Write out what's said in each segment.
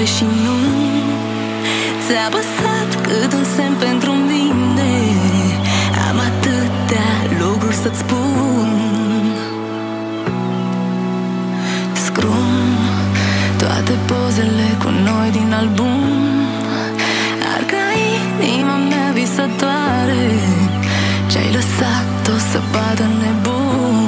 soare și nu ți-a păsat cât un semn pentru mine. Am atâtea lucruri să-ți spun. Scrum toate pozele cu noi din album, arca inima mea visătoare, ce-ai lăsat-o să bată nebun.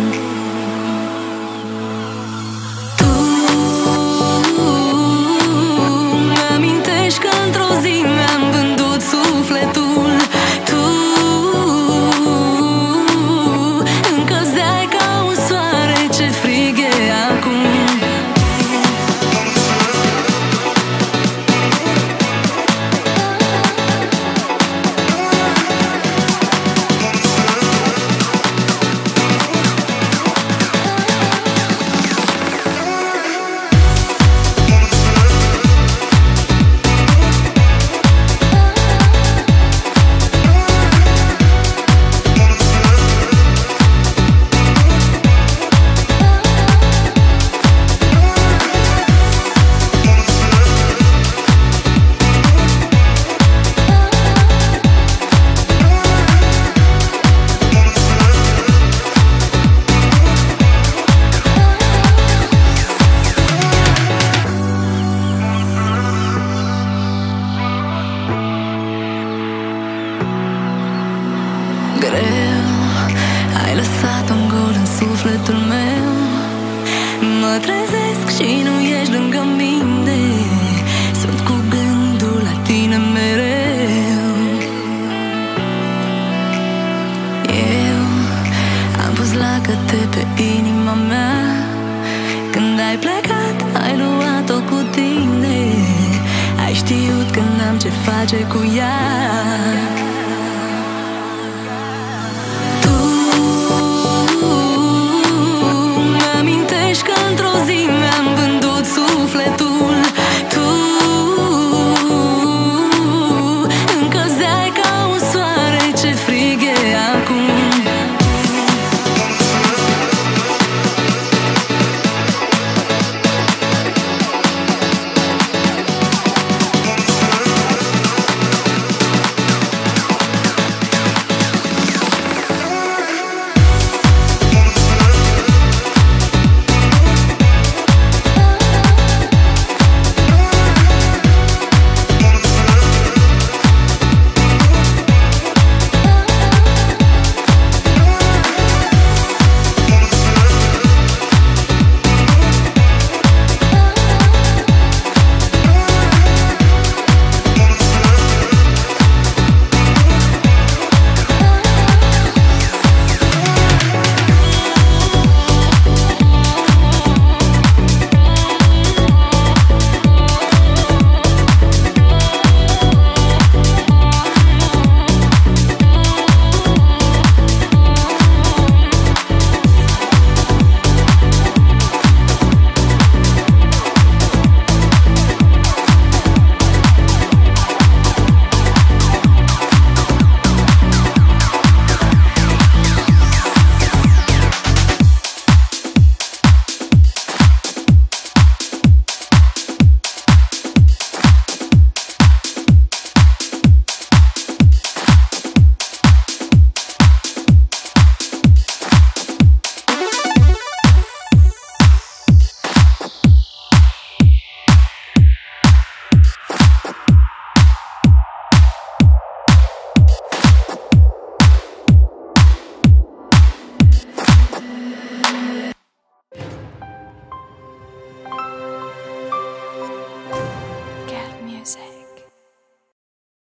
Greu, ai lăsat un gol în sufletul meu. Mă trezesc și nu ești lângă mine. Sunt cu gândul la tine mereu. Eu am pus lacăte pe inima mea. Când ai plecat, ai luat-o cu tine. Ai știut că n-am ce face cu ea.